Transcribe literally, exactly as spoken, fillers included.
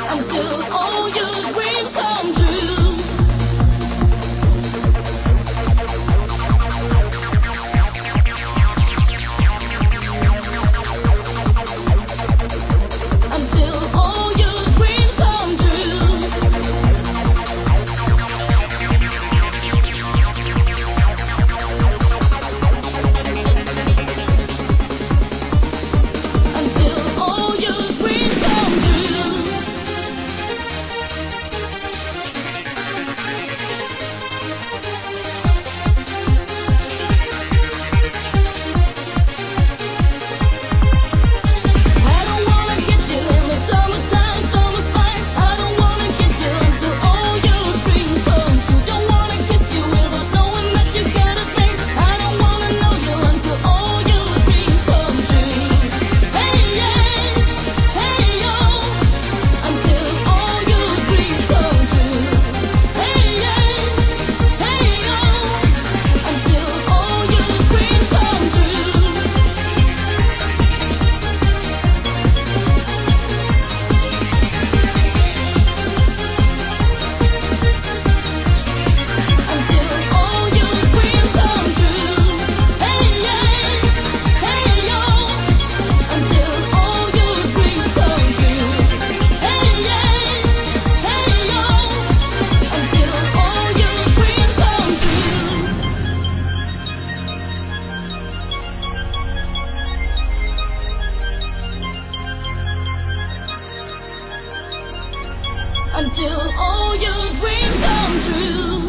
until all your dreams come true. Until all your dreams come true. Until all your dreams come true. I don't wanna get you in the summertime, summer's fine. I don't wanna get you until all your dreams come true. Don't wanna kiss you without knowing that you got a thing. I don't wanna know you until all your dreams come true. Hey yeah, hey yo, until all your dreams come true. Hey yeah, hey yo, until all your dreams come true. Until all your dreams come true. Hey yeah, hey yo, until all your dreams come true. Hey yeah, hey yo, until all your dreams come true. Until all your dreams come true.